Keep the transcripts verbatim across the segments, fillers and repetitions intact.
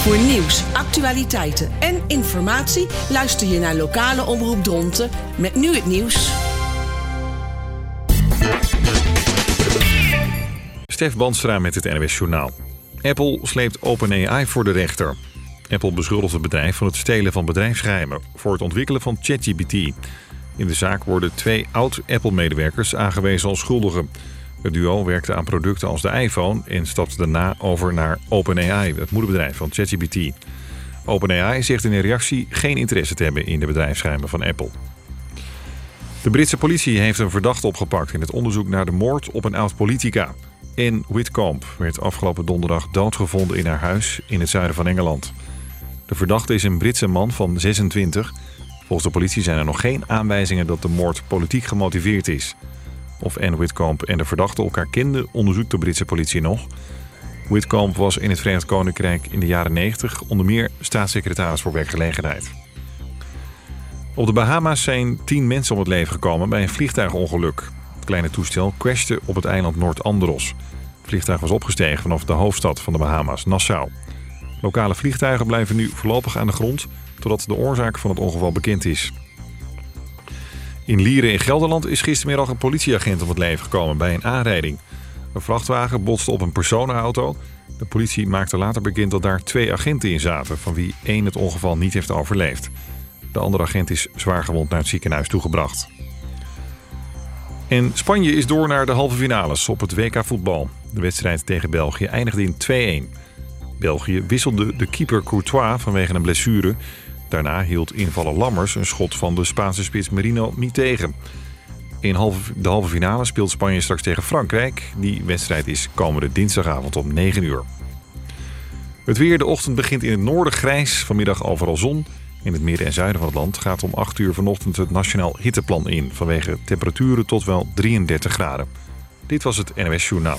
Voor nieuws, actualiteiten en informatie luister je naar lokale omroep Dronten met nu het nieuws. Stef Bandstra met het N O S Journaal. Apple sleept OpenAI voor de rechter. Apple beschuldigt het bedrijf van het stelen van bedrijfsgeheimen voor het ontwikkelen van ChatGPT. In de zaak worden twee oud-Apple-medewerkers aangewezen als schuldigen. Het duo werkte aan producten als de iPhone en stapte daarna over naar OpenAI, het moederbedrijf van ChatGPT. OpenAI zegt in een reactie geen interesse te hebben in de bedrijfsgeheimen van Apple. De Britse politie heeft een verdachte opgepakt in het onderzoek naar de moord op een oud-politica. Anne Whitcomb werd afgelopen donderdag doodgevonden in haar huis in het zuiden van Engeland. De verdachte is een Britse man van zesentwintig. Volgens de politie zijn er nog geen aanwijzingen dat de moord politiek gemotiveerd is. Of Anne Whitcomb en de verdachte elkaar kenden, onderzoekt de Britse politie nog. Whitcomb was in het Verenigd Koninkrijk in de jaren negentig onder meer staatssecretaris voor werkgelegenheid. Op de Bahama's zijn tien mensen om het leven gekomen bij een vliegtuigongeluk. Het kleine toestel crashte op het eiland Noord-Andros. Het vliegtuig was opgestegen vanaf de hoofdstad van de Bahama's, Nassau. Lokale vliegtuigen blijven nu voorlopig aan de grond totdat de oorzaak van het ongeval bekend is. In Lieren in Gelderland is gistermiddag een politieagent om het leven gekomen bij een aanrijding. Een vrachtwagen botste op een personenauto. De politie maakte later bekend dat daar twee agenten in zaten, van wie één het ongeval niet heeft overleefd. De andere agent is zwaargewond naar het ziekenhuis toegebracht. En Spanje is door naar de halve finales op het W K voetbal. De wedstrijd tegen België eindigde in twee-een. België wisselde de keeper Courtois vanwege een blessure. Daarna hield invaller Lammers een schot van de Spaanse spits Merino niet tegen. In de halve finale speelt Spanje straks tegen Frankrijk. Die wedstrijd is komende dinsdagavond om negen uur. Het weer, de ochtend begint in het noorden grijs, vanmiddag overal zon. In het midden en zuiden van het land gaat om acht uur vanochtend het Nationaal Hitteplan in, vanwege temperaturen tot wel drieëndertig graden. Dit was het N O S Journaal.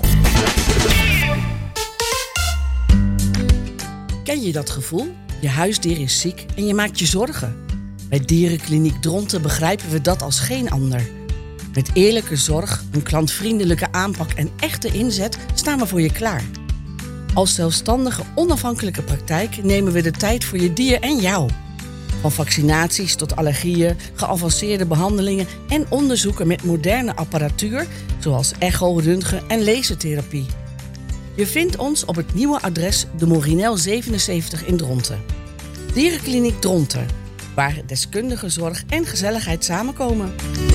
Ken je dat gevoel? Je huisdier is ziek en je maakt je zorgen. Bij Dierenkliniek Dronten begrijpen we dat als geen ander. Met eerlijke zorg, een klantvriendelijke aanpak en echte inzet staan we voor je klaar. Als zelfstandige, onafhankelijke praktijk nemen we de tijd voor je dier en jou. Van vaccinaties tot allergieën, geavanceerde behandelingen en onderzoeken met moderne apparatuur, zoals echo, röntgen en lasertherapie. Je vindt ons op het nieuwe adres de Morinel zevenenzeventig in Dronten. Dierenkliniek Dronten, waar deskundige zorg en gezelligheid samenkomen.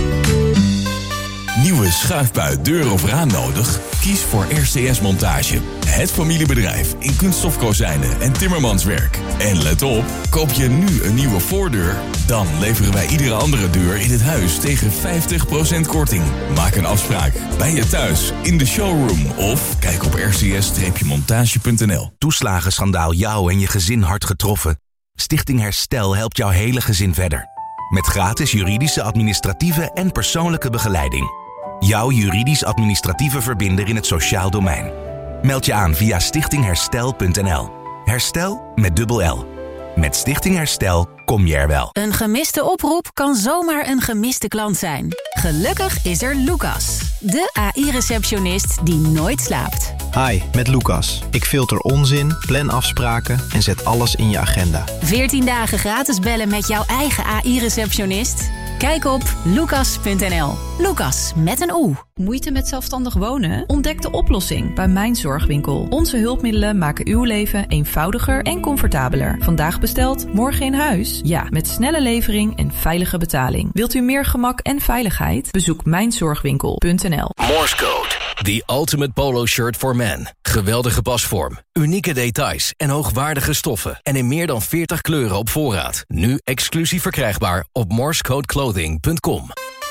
Nieuwe schuifbui, deur of raam nodig? Kies voor R C S Montage. Het familiebedrijf in kunststofkozijnen en timmermanswerk. En let op, koop je nu een nieuwe voordeur? Dan leveren wij iedere andere deur in het huis tegen vijftig procent korting. Maak een afspraak bij je thuis, in de showroom of kijk op r c s montage punt n l. Toeslagenschandaal jou en je gezin hard getroffen? Stichting Herstel helpt jouw hele gezin verder. Met gratis juridische, administratieve en persoonlijke begeleiding. Jouw juridisch-administratieve verbinder in het sociaal domein. Meld je aan via stichting herstel punt n l. Herstel met dubbel L. Met Stichting Herstel kom je er wel. Een gemiste oproep kan zomaar een gemiste klant zijn. Gelukkig is er Lucas, de A I-receptionist die nooit slaapt. Hi, met Lucas. Ik filter onzin, plan afspraken en zet alles in je agenda. veertien dagen gratis bellen met jouw eigen A I-receptionist? Kijk op lucas punt n l. Lucas met een O. Moeite met zelfstandig wonen? Ontdek de oplossing bij Mijn Zorgwinkel. Onze hulpmiddelen maken uw leven eenvoudiger en comfortabeler. Vandaag besteld, morgen in huis? Ja, met snelle levering en veilige betaling. Wilt u meer gemak en veiligheid? Bezoek mijn zorgwinkel punt n l. Morse Code. The Ultimate Polo Shirt for Men. Geweldige pasvorm, unieke details en hoogwaardige stoffen. En in meer dan veertig kleuren op voorraad. Nu exclusief verkrijgbaar op morsecode clothing punt com.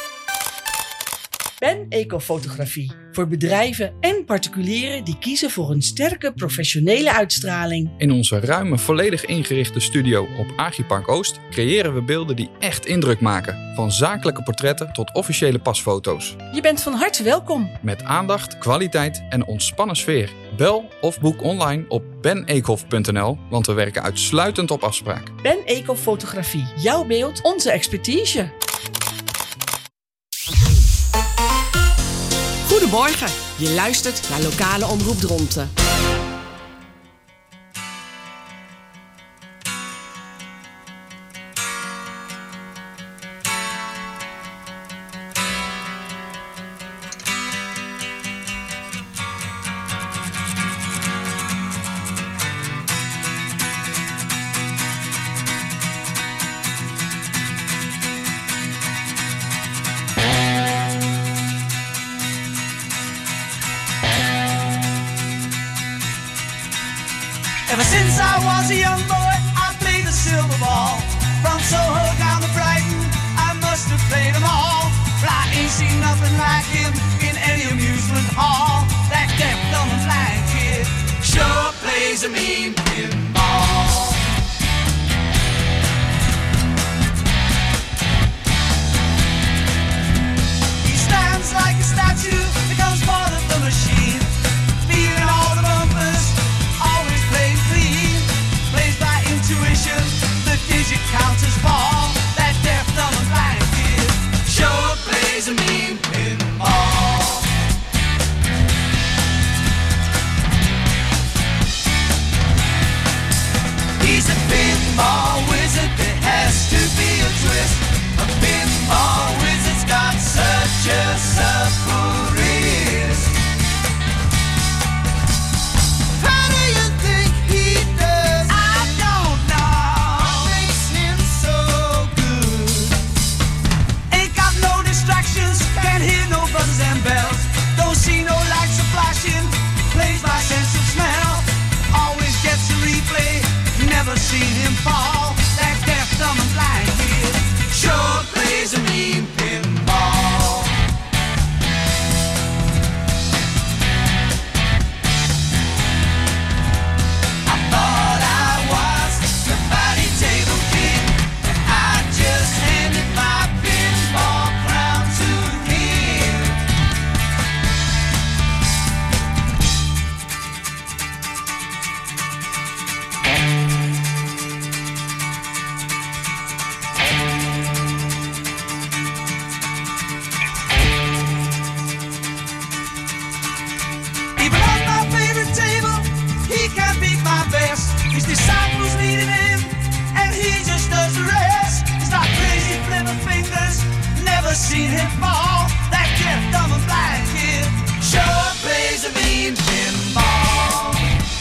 Ben Ecofotografie. Voor bedrijven en particulieren die kiezen voor een sterke professionele uitstraling. In onze ruime, volledig ingerichte studio op Agripark Oost creëren we beelden die echt indruk maken. Van zakelijke portretten tot officiële pasfoto's. Je bent van harte welkom. Met aandacht, kwaliteit en ontspannen sfeer. Bel of boek online op ben ecof punt n l, want we werken uitsluitend op afspraak. Ben Ecofotografie. Jouw beeld, onze expertise. Goedemorgen, je luistert naar lokale omroep Dronten. Ever since I was a young boy, I played the silver ball. From Soho down to Brighton, I must have played them all. But I ain't seen nothing like him in any amusement hall. That deaf, dumb, and blind kid sure plays a mean pinball. He stands like a statue, becomes part of the machine. Feeling all the bumpers, always playing clean. Plays by intuition, the digit counters fall. That deaf, dumb, and blind kid sure plays a mean pinball. He's a pinball wizard, there has to be a twist. A pinball wizard's got such a supple wrist. How do you think he does? I don't know. What makes him so good? Ain't got no distractions, can't hear no buzzes and bells. Don't see no lights are flashing, plays by sense of smell. Always gets a replay, never seen him fall. That deaf, dumb, and blind kid sure plays a mean pinball. I thought I was the body table king, and I just handed my pinball crown to him. Even on my favorite table, he can't beat my best. His disciples needed him, and he just does the rest. He's got crazy flipper fingers, never seen him fall. That deaf, dumb, and blind kid sure plays a mean pinball.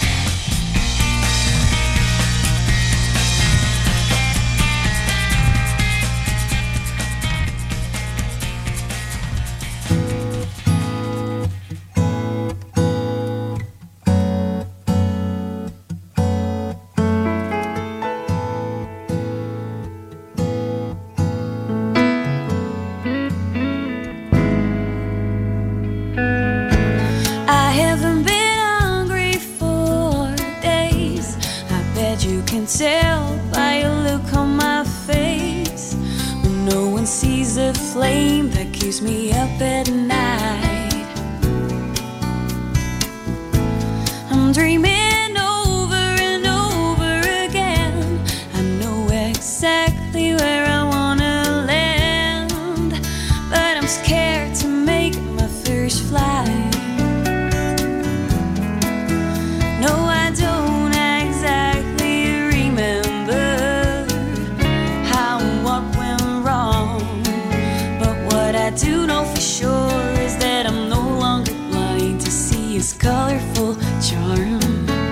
I haven't been hungry for days. I bet you can tell by your look on my face. When no one sees the flame that keeps me up at night. I'm dreaming over and over again. I know exactly where I wanna land, but I'm scared to make my first flight. No, I don't exactly remember how and what went wrong, but what I do know for sure is that I'm no longer blind to see his colorful charm.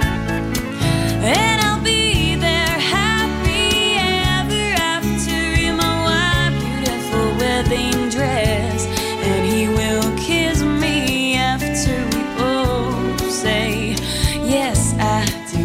And I'll be there happy ever after in my white beautiful wedding dress, and he will kiss me after we both say yes, I do.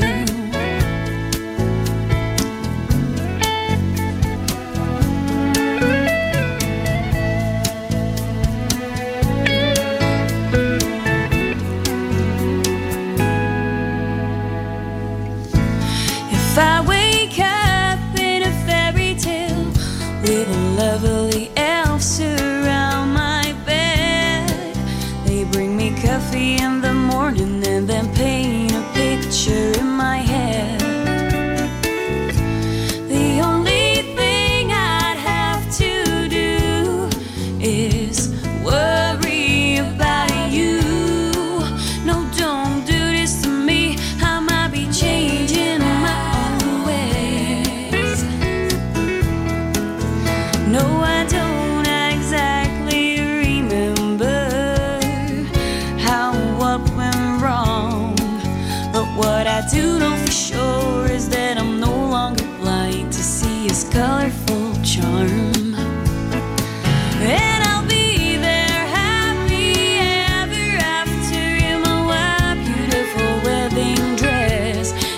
If I wake up in a fairy tale with a lovely elf surround my bed, they bring me coffee in the morning and then paint a picture in my head. The only thing I'd have to do is worry about you. No, don't do this to me, I might be changing my own ways. No, I don't exactly remember how and what went wrong, but what I do know for sure is that I'm no longer blind to see his colorful charm. And I'll be there happy ever after in my white beautiful wedding dress,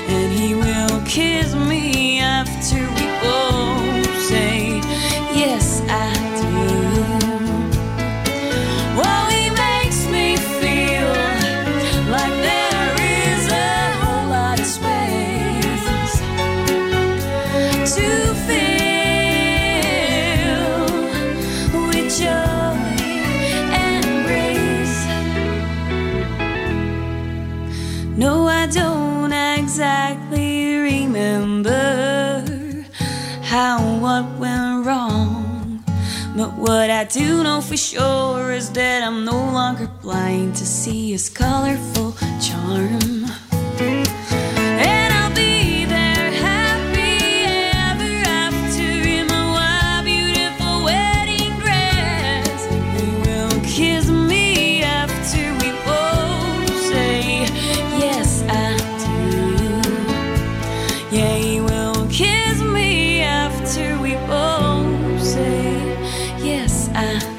No, I don't exactly remember how and what went wrong. But what I do know for sure is that I'm no longer blind to see his colorful charm. And I'll be there happy ever after in my white beautiful wedding dress. He will kiss me after we both say yes I do. Yeah, he will kiss me after we both say yes I do.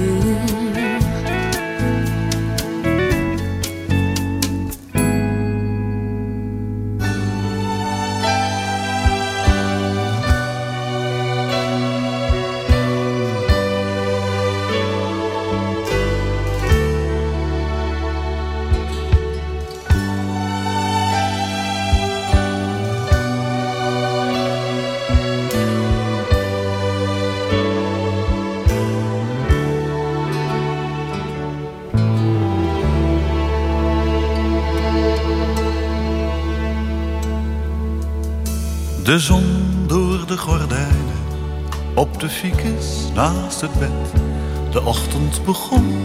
De zon door de gordijnen, op de ficus naast het bed. De ochtend begon,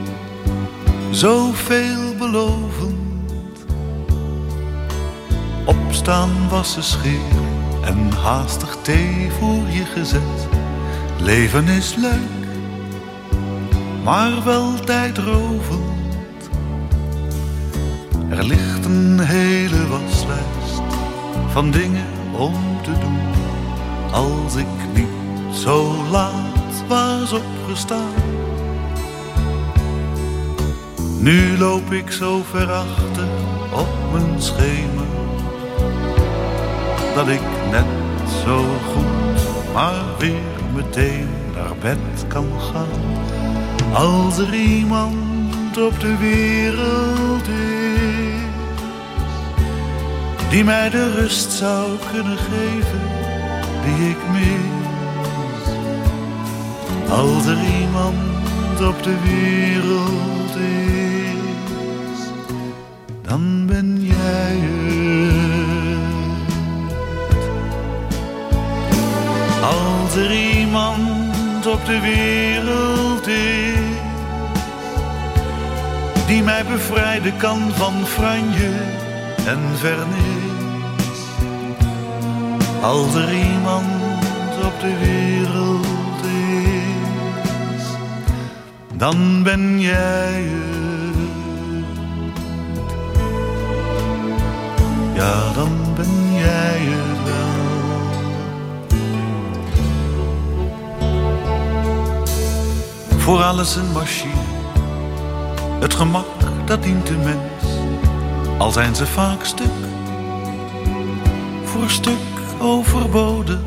zo veelbelovend. Opstaan, wassen, scheren en haastig thee voor je gezet. Leven is leuk, maar wel tijdrovend. Er ligt een hele waslijst van dingen om te doen. Als ik niet zo laat was opgestaan. Nu loop ik zo ver achter op mijn schema, dat ik net zo goed maar weer meteen naar bed kan gaan. Als er iemand op de wereld is die mij de rust zou kunnen geven die ik mis. Als er iemand op de wereld is, dan ben jij het. Als er iemand op de wereld is die mij bevrijden kan van franje en vernis. Als er iemand op de wereld is, dan ben jij het. Ja, dan ben jij het wel. Voor alles een machine, het gemak dat dient de mens. Al zijn ze vaak stuk voor stuk overbodig.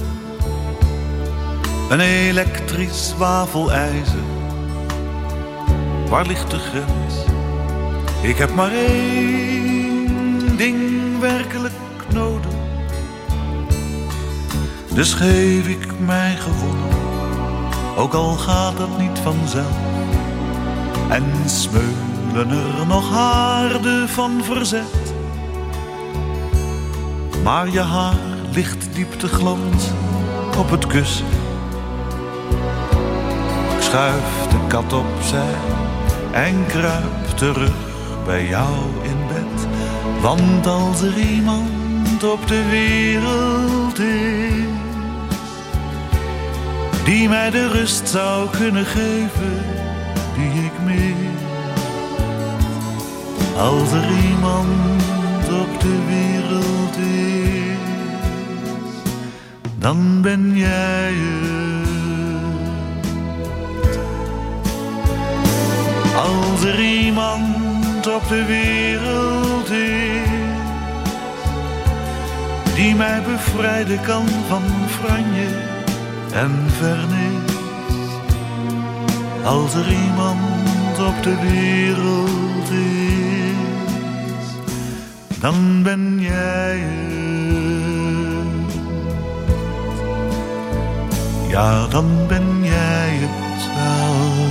Een elektrisch wafelijzer, waar ligt de grens? Ik heb maar één ding werkelijk nodig. Dus geef ik mij gewonnen, ook al gaat dat niet vanzelf. En smeulen er nog haarden van verzet. Maar je haar ligt diep te glanzen op het kussen. Ik schuif de kat opzij en kruip terug bij jou in bed. Want als er iemand op de wereld is die mij de rust zou kunnen geven die ik mis. Als er iemand op de wereld is, dan ben jij het. Als er iemand op de wereld is die mij bevrijden kan van franje en vernis. Als er iemand op de wereld is, dan ben jij het. Ja, dan ben jij het wel.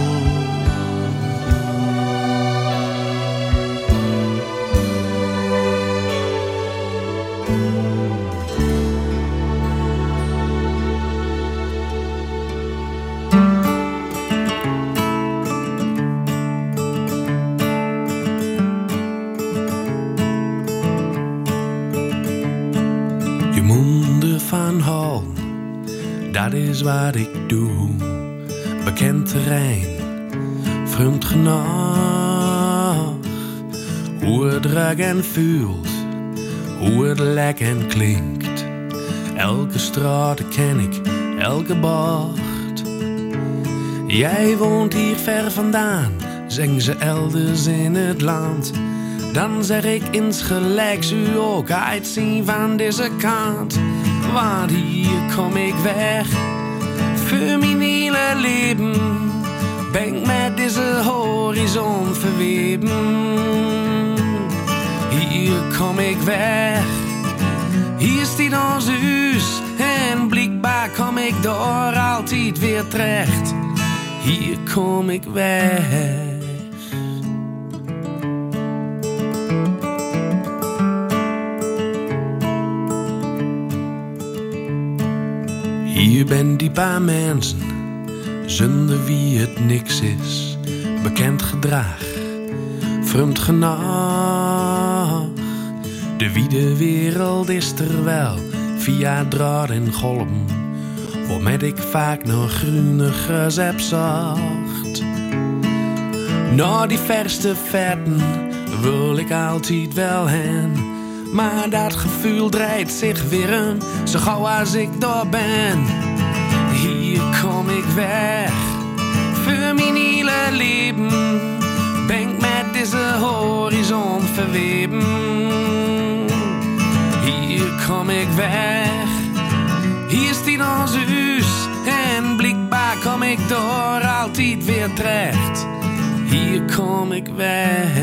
van hal, dat is wat ik doe. Bekend terrein, vreemd genoeg. Hoe het ruikt en voelt, hoe het lijkt en klinkt. Elke straat ken ik, elke bocht. Jij woont hier ver vandaan, zeggen ze elders in het land. Dan zeg ik insgelijks u ook uitzien van deze kant. Want hier kom ik weg, voor mijn hele leven. Ben ik met deze horizon verweven. Hier kom ik weg, hier staat ons huis. En blijkbaar kom ik door altijd weer terecht. Hier kom ik weg. Hier ben die paar mensen, zonder wie het niks is. Bekend gedrag, vreemd genoeg. De wiede wereld is er wel, via draad en golm. Waarmee ik vaak nog groene gras heb zocht. Naar die verste vetten wil ik altijd wel heen. Maar dat gevoel draait zich weer om, zo gauw als ik daar ben. Hier kom ik weg, voor mijn hele leven. Ben ik met deze horizon verweven. Hier kom ik weg, hier staat ons huis. En blijkbaar kom ik door altijd weer terecht. Hier kom ik weg.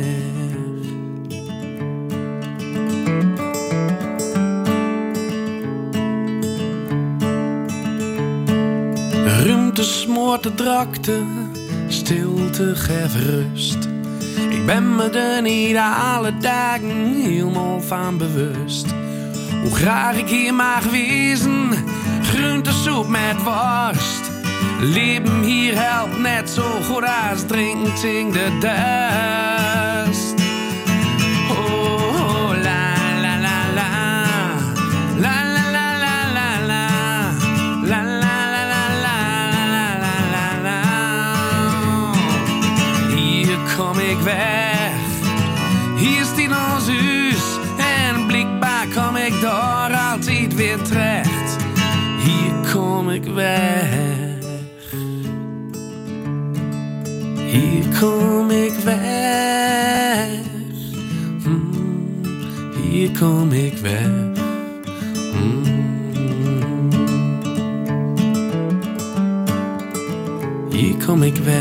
Ruimte smoort de drakte, stilte geeft rust. Ik ben me er niet alle dagen helemaal van bewust. Hoe graag ik hier mag wezen, groentesoep met worst. Leven hier helpt net zo goed als drinkt in de dust. Oh, oh, la la la la, la la la la la la, la la. Kom ik weg, hier staat ons huis. En blijkbaar kom ik door altijd weer terecht. Hier kom ik weg, hier kom ik weg. Mm, hier kom ik weg. Mm. Hier kom ik weg.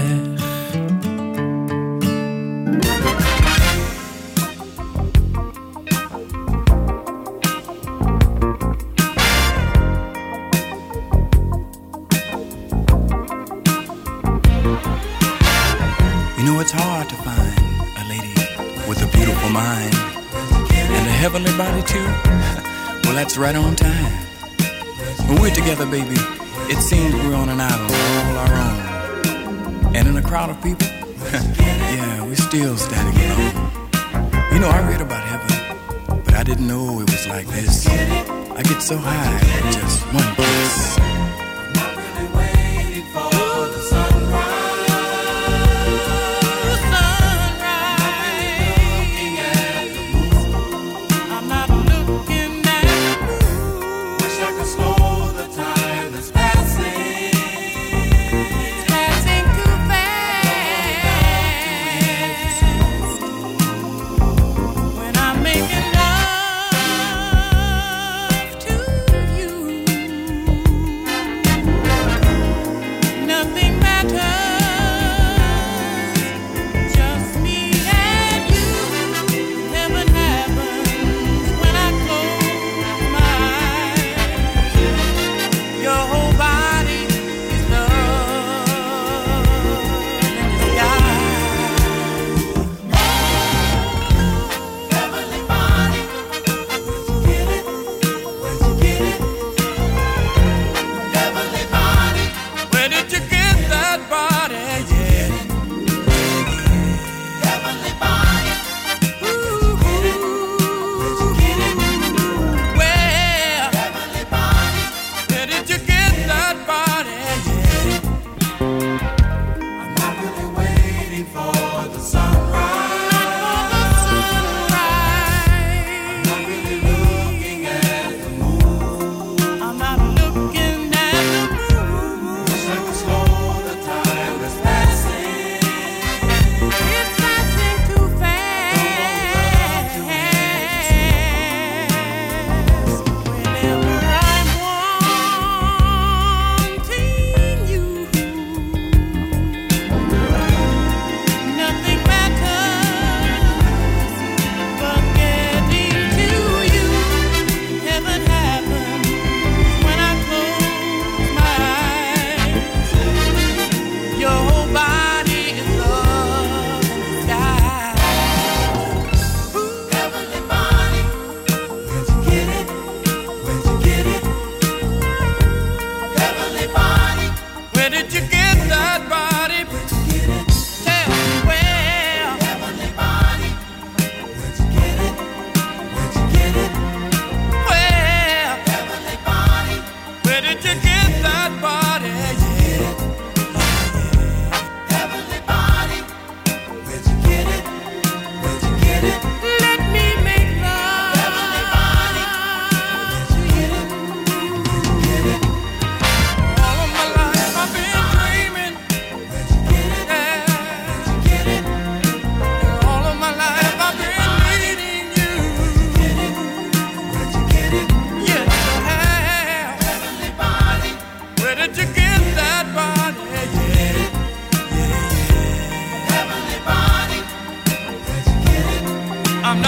It's hard to find a lady with a beautiful mind and a heavenly body too. Well, that's right on time. When we're together, baby, it seems we're on an island all our own. And in a crowd of people, yeah, we're still standing alone. You know, I read about heaven, but I didn't know it was like this. I get so high at just one kiss. Making love to you.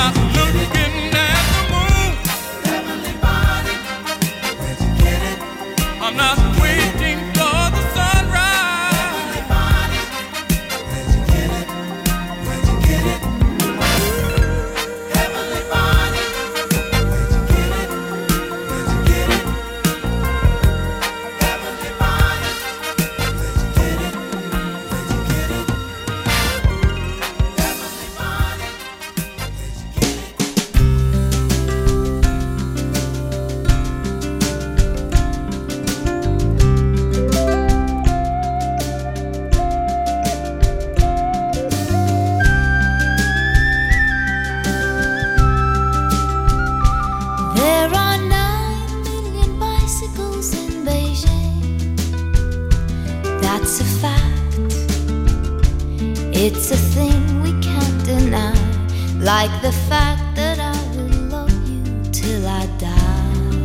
not looking at the moon. Heavenly body, where'd you get it? I'm not waiting for the sunrise. Heavenly body, where'd you get it? Where'd you get it? Heavenly body, where'd you get it? Where'd you get it? Heavenly body, where'd you get it? Where'd you get it? Heavenly body, where'd you get it? There are nine million bicycles in Beijing. That's a fact. It's a thing we can't deny. Like the fact that I will love you till I die.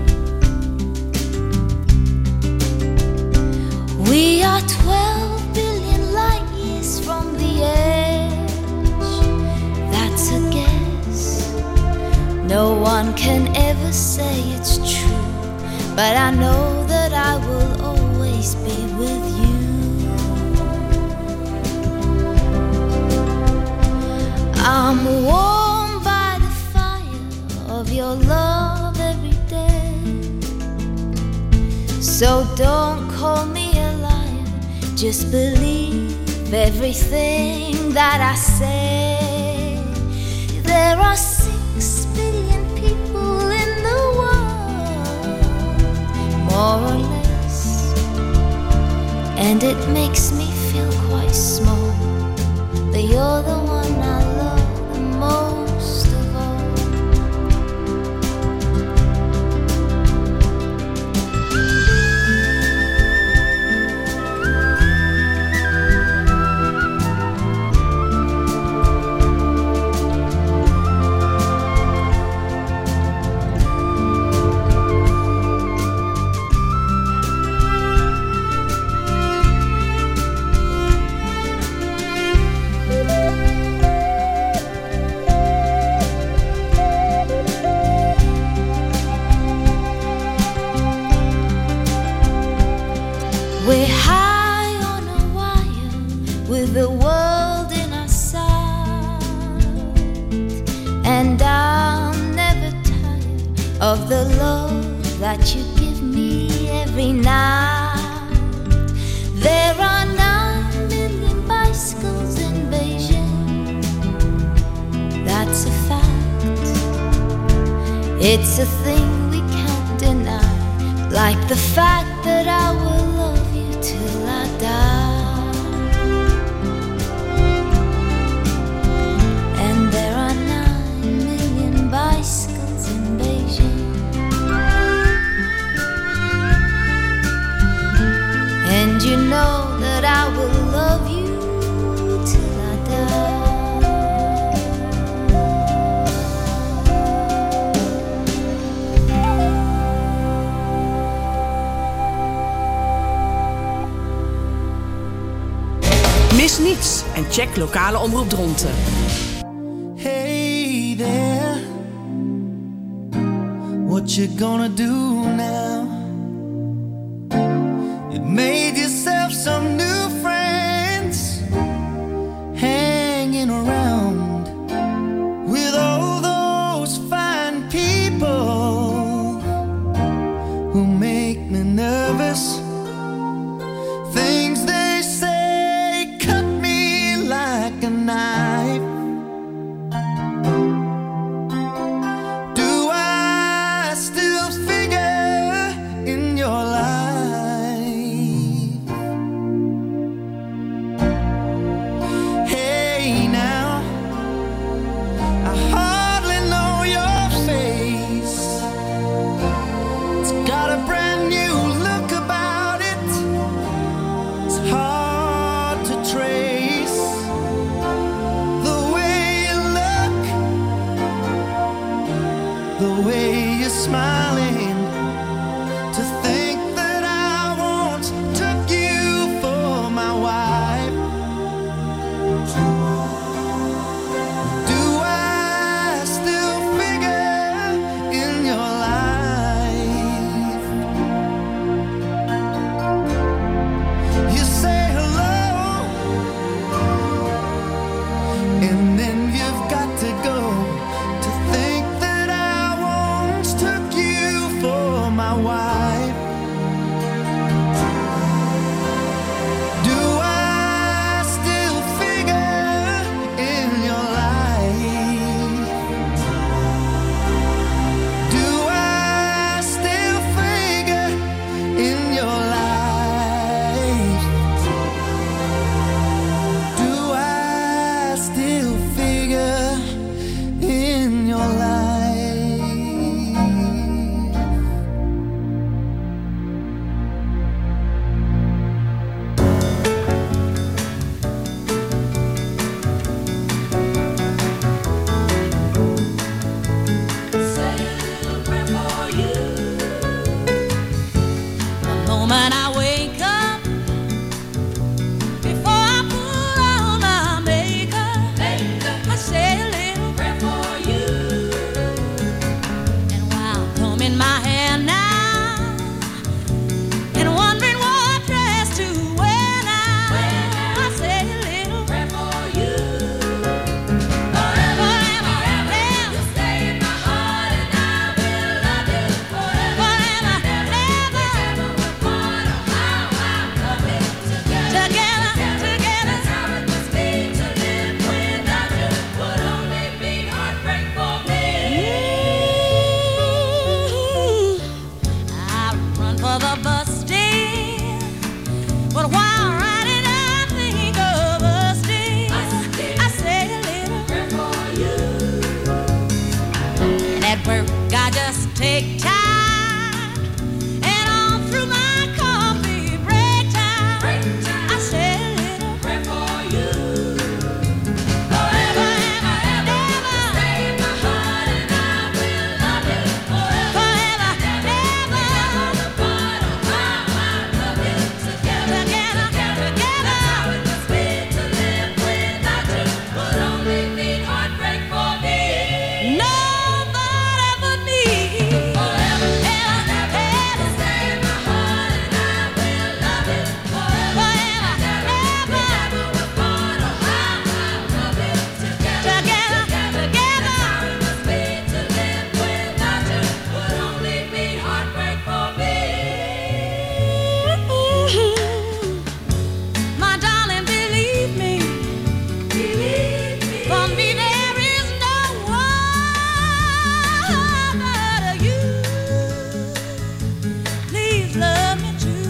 We are twelve billion light years from the edge. That's a guess. No one can ever say it's true, but I know that I will always be with you. I'm warmed by the fire of your love every day. So don't call me a liar, just believe everything that I say. There are six billion people in the world, more or less, and it makes me feel quite small. But you're the one I love the most of all. We're high on a wire with the world in our sight, and I'll never tire of the love that you give me every night. There are nine million bicycles in Beijing. That's a fact. It's a thing we can't deny, like the fact that I will love you till I die. And there are nine million bicycles in Beijing. And you know that I will love you till I die. Mis niets en check lokale omroep Dronten. Hey there, what you gonna do now? You made yourself some new friends, hanging around with all those fine people who make me nervous. Things they say cut me like a knife. Do I still figure in your life? Hey now, I hardly know your face. It's got a brand new look about it. It's hard to trace the way you look, the way you're smiling. To think that I once took you for my wife. Do I take time, and all through my coffee break time, break time. I said a little prayer for you. Forever and ever, stay in my heart, and I will love you forever, forever and ever. The part of how I love you together, together, together. That's how it must be to live without you. Would only mean heartbreak for me. Nobody but me. Forever and ever, stay in my heart, and I will love you forever, forever and ever. We never were part of how I love you together, together, together. That's how it must be to live without you. Would only mean heartbreak for me. My darling, believe me, believe me. For me there is no one but you. Please love me too.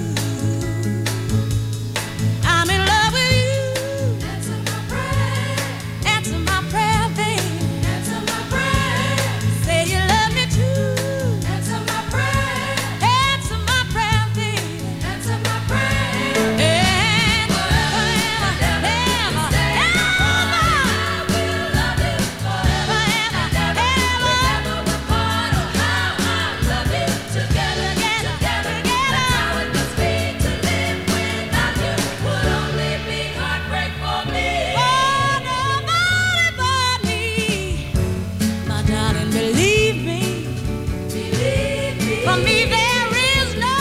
I'm in love with you. Answer my prayer, answer my prayer, baby. Answer my prayer. Say you love me too. Answer my prayer, answer my prayer, baby. Answer my prayer. And forever, ever, ever, I will love you forever, ever, ever. We never were part of how I love you together, together, together. That's how it must be to live without you. Would only be heartbreak for me. Oh, nobody but me. My darling, believe me, believe me. For me there is no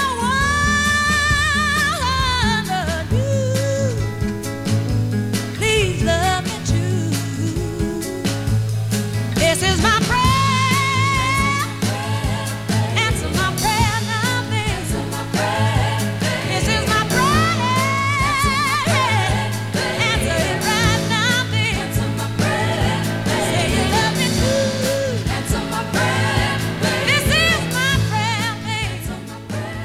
one but you. Please love me too. This is my prayer. Answer my prayer now, baby. Answer my prayer. This is my prayer. Answer it right now, baby. Answer my prayer. Say you love me too. Answer my prayer. This is my prayer, baby. Answer my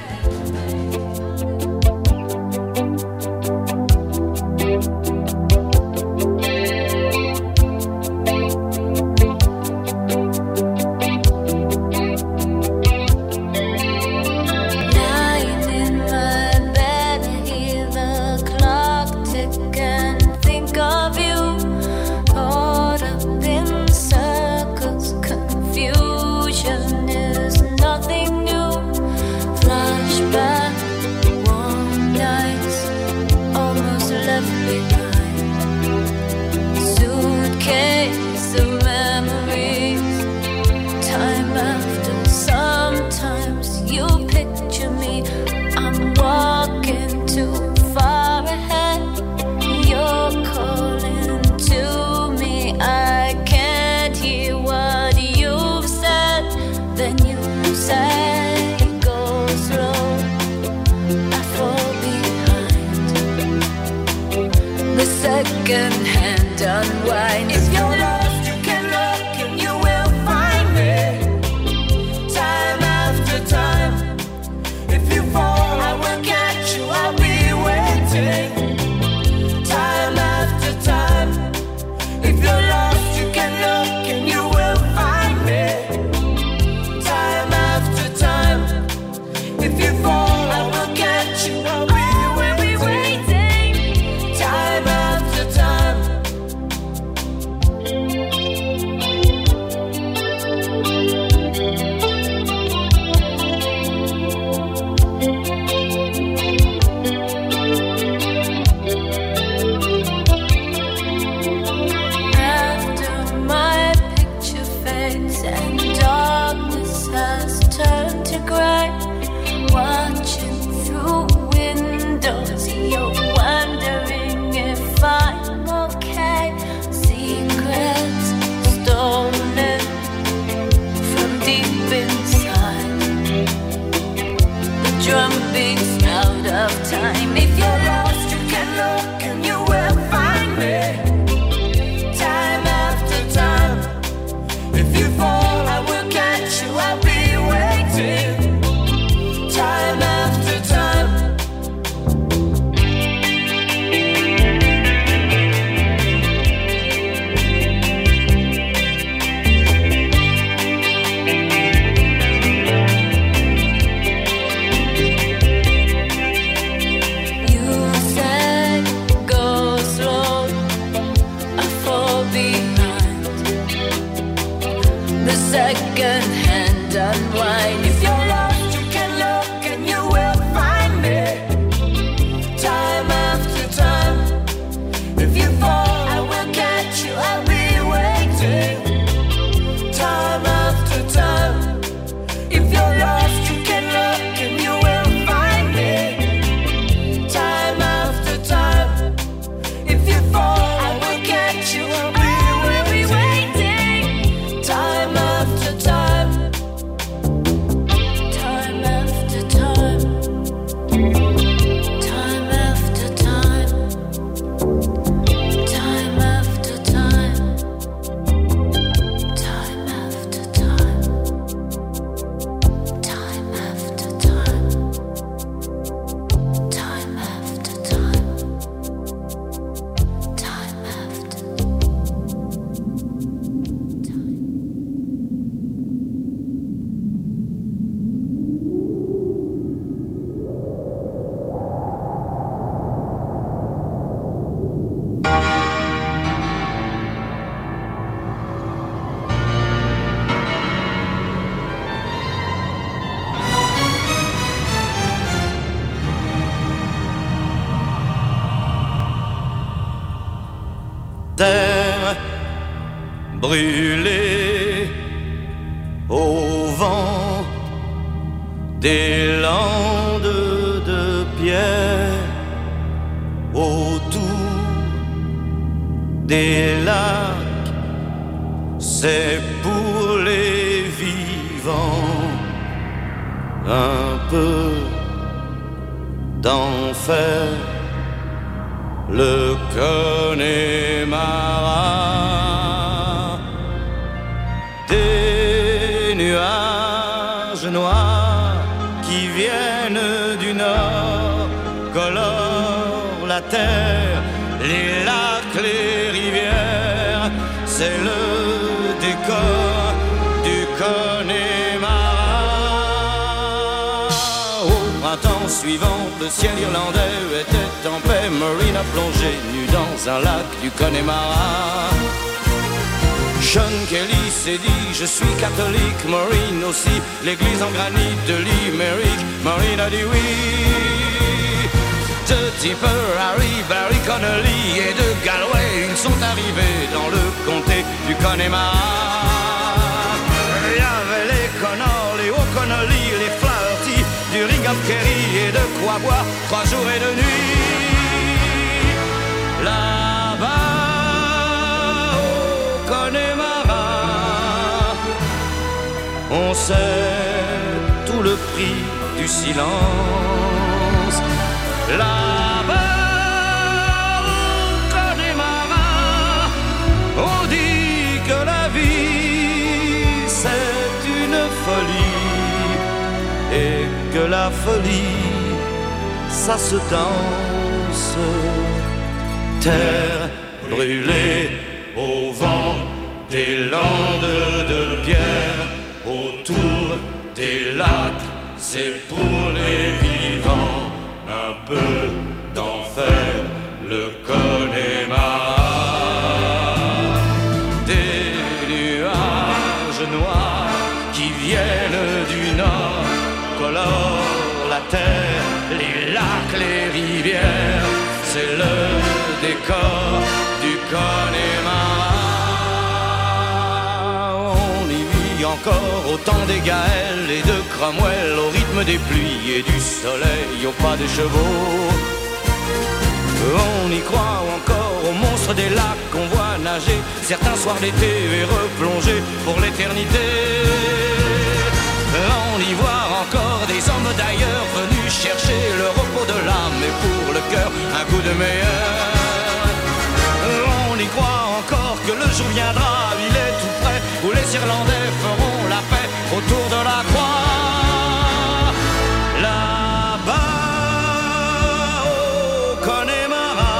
Lying in my bed, I hear the clock tick and think of you. Caught up in circles, confusion is nothing new. Flashback, warm nights, almost left behind. Suitcase of memories. Time after, sometimes you picture me. I'm walking too far ahead. You're calling to me. I can't hear what you've said. Then you say, go slow. I fall behind. The second hand unwind. If you're lost, you can look and you will find me. Time after time. If you fall, I will catch you. I'll be waiting. Time after time. If you're lost, you can look and you will find me. Time after time. If you fall, I will catch you. I'll be waiting. Time after time. After my picture fades and darkness has turned to gray, watching through windows, you're wondering if I'm okay. Secrets stolen from deep inside. The drum beats out of time. If you're lost, you can look and you will find me. Time after time. If you fall, I will catch you. I'll be waiting. second hand unwind. If you're lost, you can look and you will find me. Time after time. If you fall, I will catch you. I'll be waiting. Time after time. If you're lost, you can look and you will find me. Time after time. If you fall, I will catch you. I'll be waiting. Time after time. Time after time. Time after time. Time after time. Time after time. Time after time. Time after time. Time after Terre brûlée au vent des landes de pierre autour des lacs, c'est pour les vivants un peu d'enfer. Le Connemara, des nuages noirs qui viennent du nord colorent la terre, les lacs, les rivières, c'est le décor du Connemara. Au printemps suivant, le ciel irlandais était en paix. Maureen a plongé nue dans un lac du Connemara. Sean Kelly s'est dit, je suis catholique. Maureen aussi, l'église en granit de Limerick. Maureen a dit oui. De Tipper, Harry, Barry Connolly et de Galway, ils sont arrivés dans le comté du Connemara. Il y avait les Connors, les O'Connolly, les Flaherty, du Ring of Kerry et de quoi boire trois jours et deux nuits. Là-bas au Connemara, on sait tout le prix du silence. Là-bas au Connemara, on dit que la vie c'est une folie et que la folie ça se danse. Terre brûlée au vent des landes de pierre, autour des lacs, c'est pour les vivants un peu d'enfer, le Connemara. Des nuages noirs qui viennent du nord colorent la terre, les lacs, les rivières, c'est le décor du Connemara. On y vit encore au temps des Gaëls et de Cromwell, au rythme des pluies et du soleil, au pas des chevaux. On y croit encore aux monstres des lacs qu'on voit nager certains soirs d'été et replonger pour l'éternité. On y voit encore des hommes d'ailleurs venus chercher le repos de l'âme et pour le cœur un coup de meilleur. On y croit encore que le jour viendra, il est tout près, où les Irlandais feront la paix autour de la croix. Là-bas au Connemara,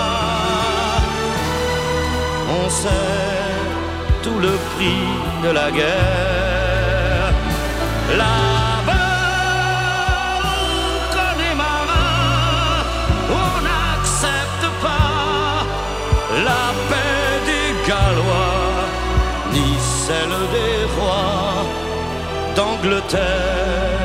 on sait tout le prix de la guerre. Là-bas au Connemara, on n'accepte pas la paix des Gallois, ni celle des rois. d'Angleterre.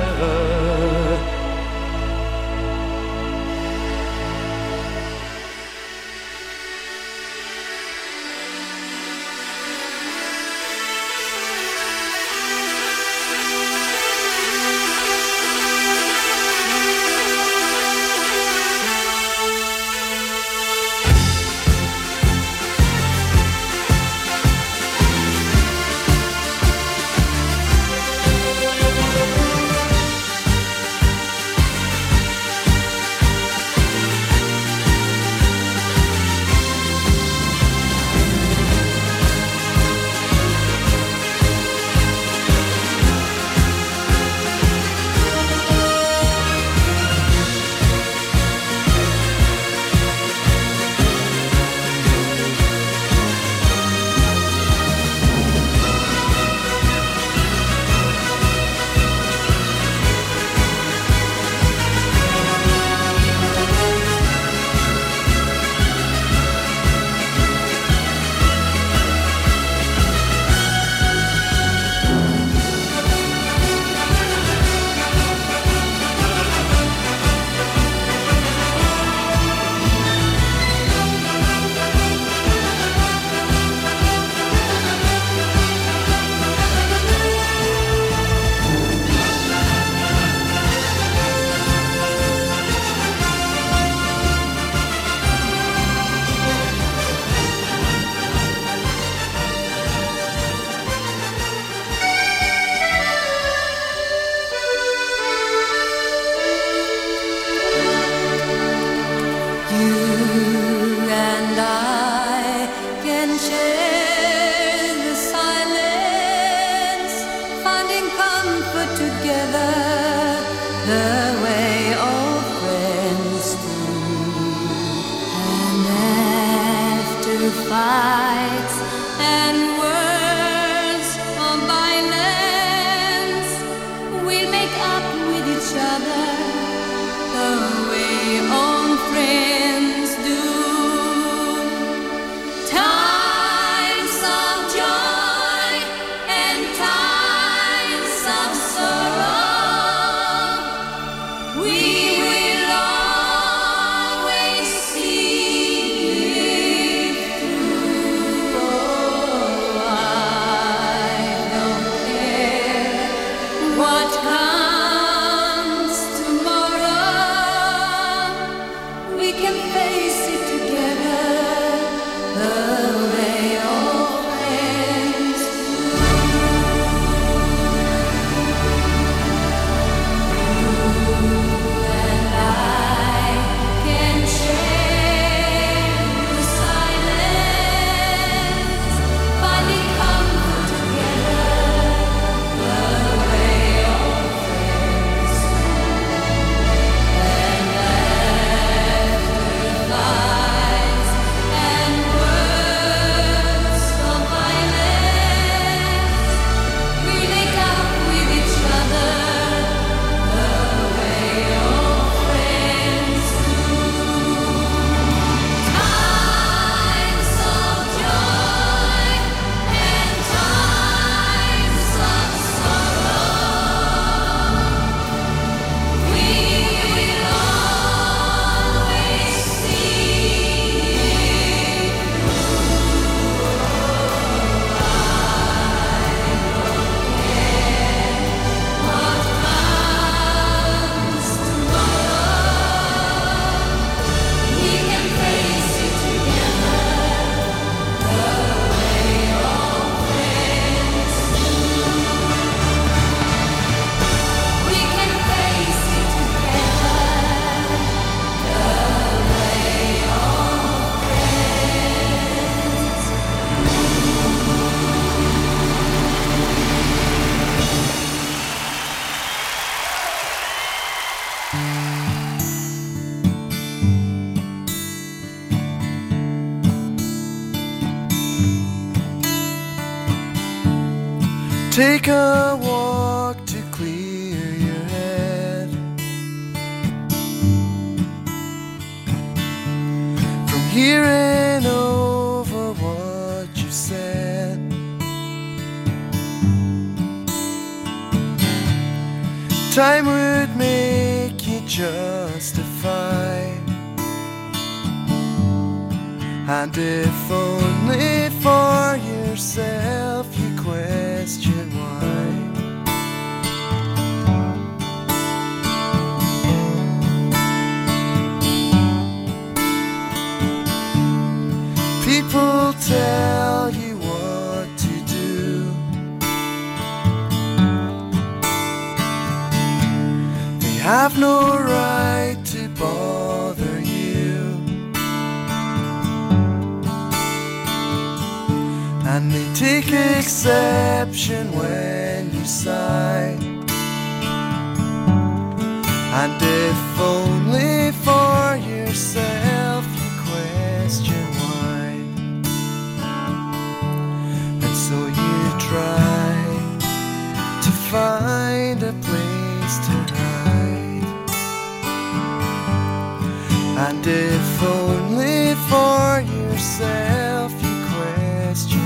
Fights and words of violence, we'll make up with each other the way old friends do. Times of joy and times of sorrow, we will always see. What comes tomorrow, we can face it together the way old friends do. You and I can share the silence, finding comfort together the way. Take a walk to clear your head from hearing over what you said. Time would make you justify, and if only for yourself you question why. People tell you what to do, they have no right to bother you, and they take exception when you sigh, and if only for yourself you question why. And so you try to find a place to hide, and if only for yourself you question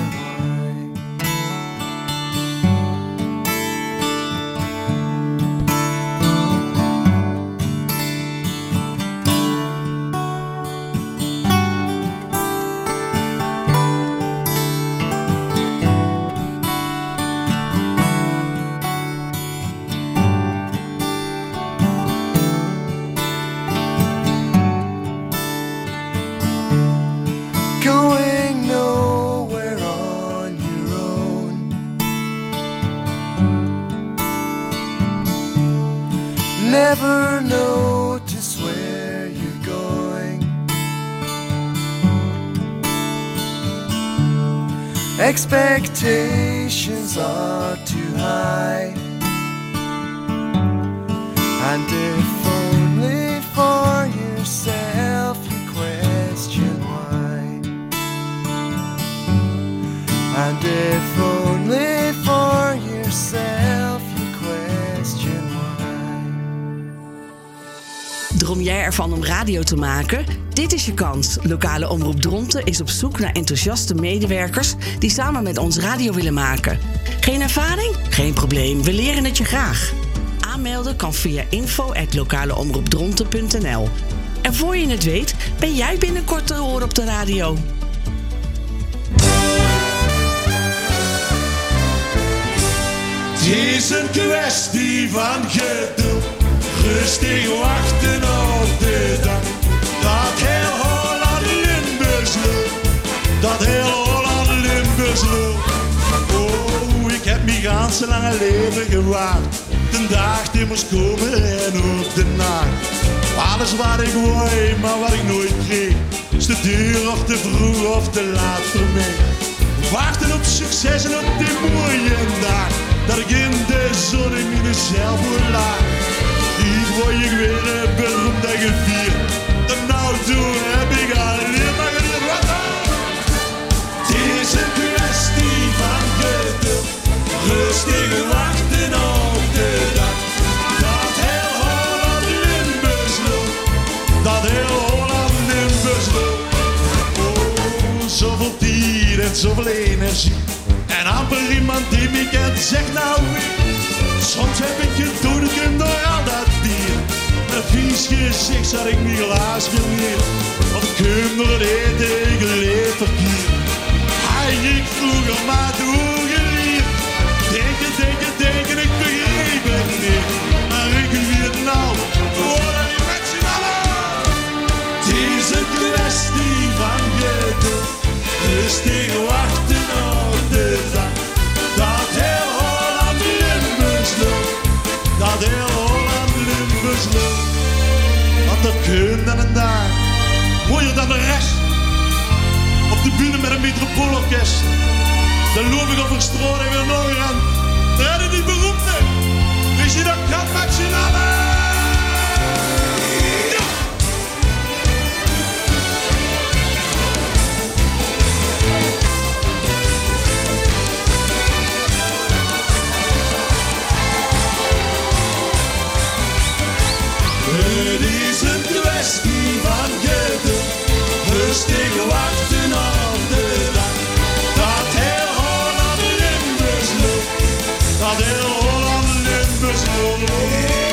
going nowhere on your own, never notice where you're going, expectations are too high, and if only for yourself you question why, and if only for yourself you question why. Droom jij ervan om radio te maken? Dit is je kans. Lokale Omroep Dronten is op zoek naar enthousiaste medewerkers die samen met ons radio willen maken. Geen ervaring? Geen probleem, we leren het je graag. Aanmelden kan via info at lokaleomroepdronten punt n l. En voor je het weet, ben jij binnenkort te horen op de radio. Het is een kwestie van geduld, rustig wachten op de dag dat heel Holland Limburgs loopt, dat heel Holland Limburgs loopt. Oh, ik heb mijn ganse lange leven gewacht, de dag die moest komen en ook de nacht. Alles wat ik wou, maar wat ik nooit kreeg, is te duur of te vroeg of te laat voor mij. Wachten op succes en op die mooie dag, dat ik in de zon in mezelf word laag. Hier word ik weer beroemd en gevierd, de nou toen heb ik alleen maar geleerd. Wat dan? Het is een kwestie van geduld, rustig wachten op de dag dat heel Holland Limburgs loopt, dat heel Holland Limburgs loopt. Oh, zoveel tijd en zoveel energie, en amper iemand die me kent zegt nou wie. Soms heb ik gedoken door al dat bier, een vies gezicht zat ik niet laas geleerd, of ik hem door het eten geleerd verkeerd. Hij ik vroeger maar doorgeleerd, denken, denken, denken, ik begreep het niet, maar ik weet nou, hoor dat die mensen allen. Het is een kwestie van geduld, rustig wachten op de dag dat heel Holland Limburgs loopt, dat heel Holland Limburgs loopt. Want er kun dan en daar, mooier dan de rest, op de bühne met een metropoolorkest. Dan loop ik over straat en weer nog een aan. Daar hadden die beroemde, weet je dat kan Maxinale? Het is een kwestie van geduld, rustig wachten op de dag dat heel Holland Limburgs loopt, dat heel Holland Limburgs loopt.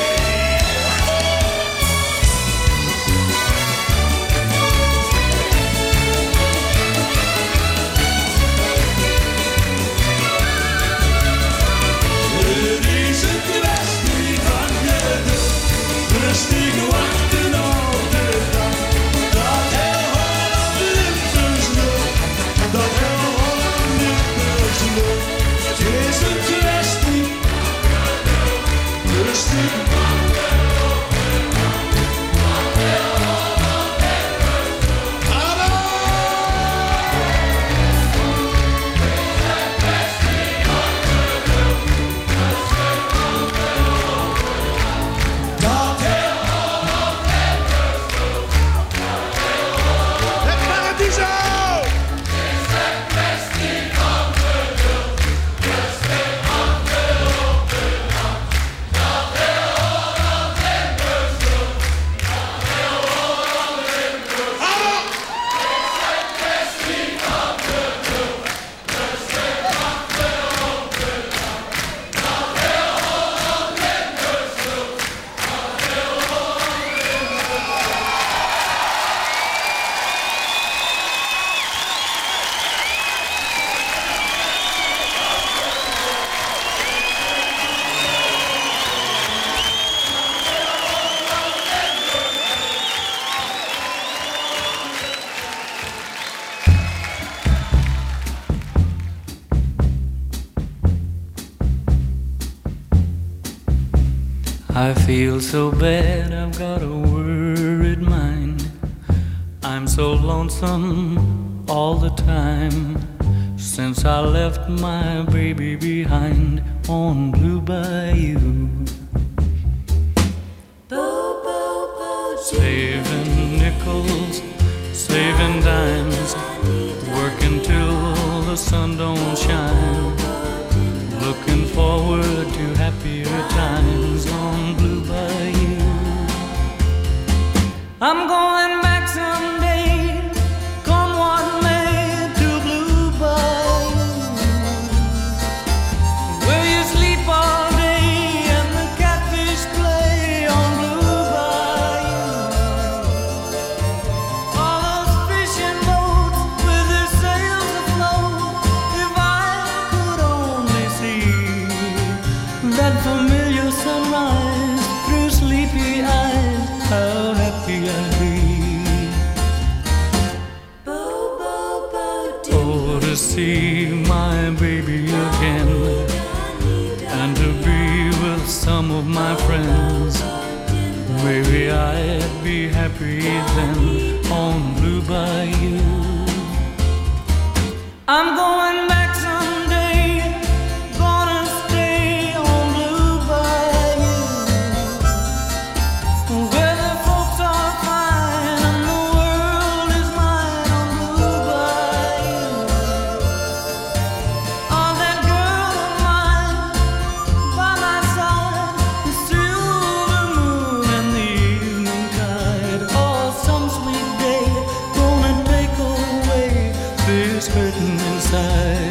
I feel so bad, I've got a worried mind. I'm so lonesome all the time since I left my baby behind on Blue Bayou. Saving nickels, saving dimes, working till the sun don't shine. Looking forward to happier times on Blue Bayou. I'm going back someday, come what may, to Blue Bayou, where you sleep all day and the catfish play on Blue Bayou. All those fishing boats with their sails afloat. If I could only see that familiar sunrise through sleepy eyes, how happy I'd be. Oh, to see my baby again and to be with some of my friends. Maybe I'd be happy then on Blue Bayou. I'm going back someday, gonna stay on Blue Bayou, where the folks are fine and the world is mine on Blue Bayou. Oh, that girl of mine by my side, the silver moon and the evening tide. Oh, some sweet day gonna take away this hurting inside.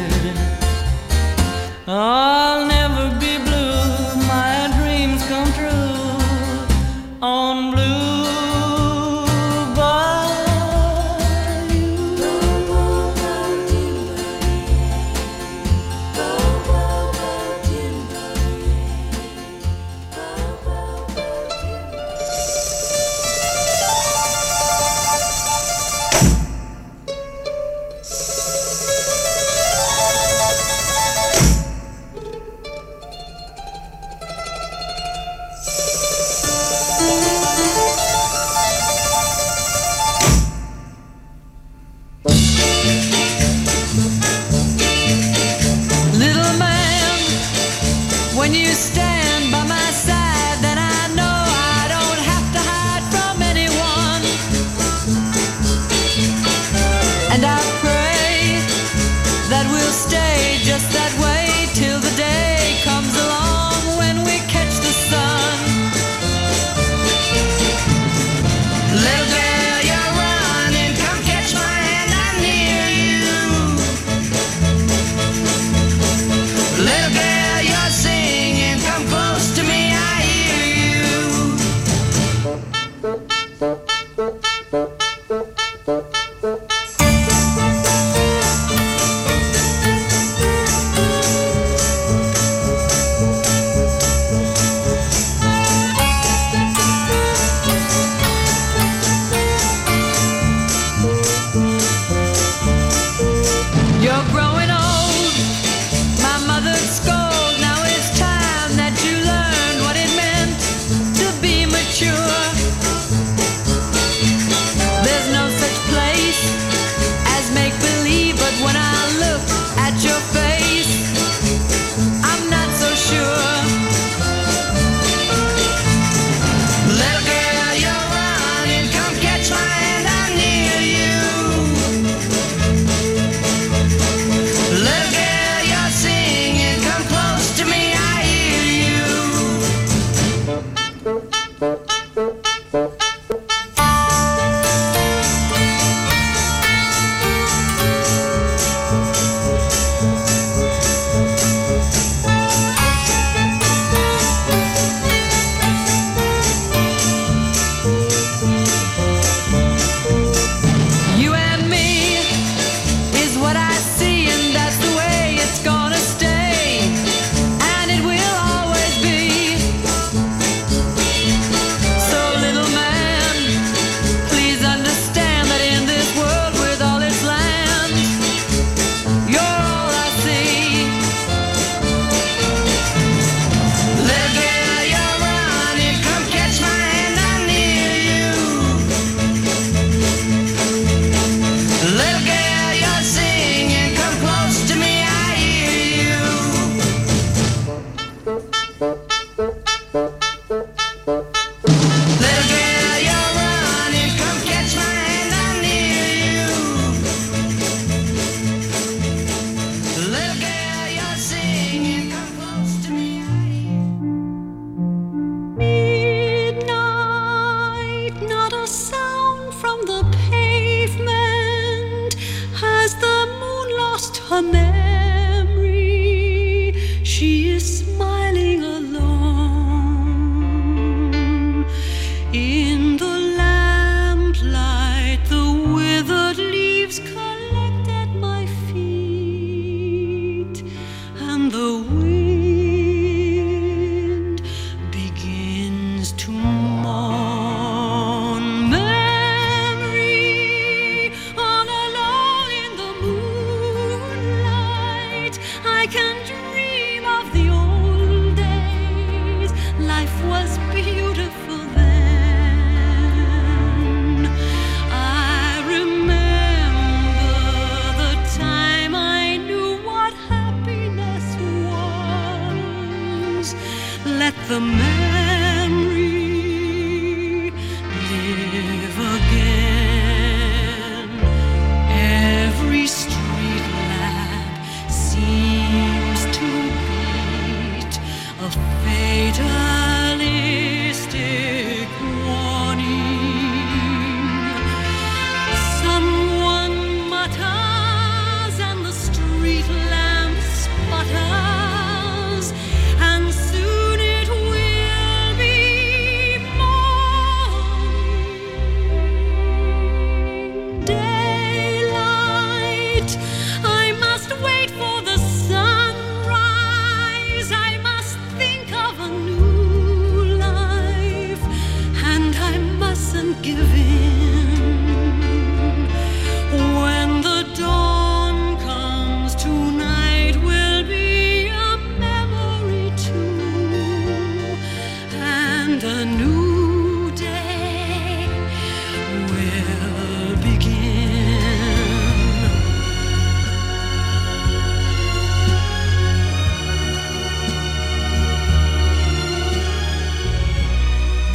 met the man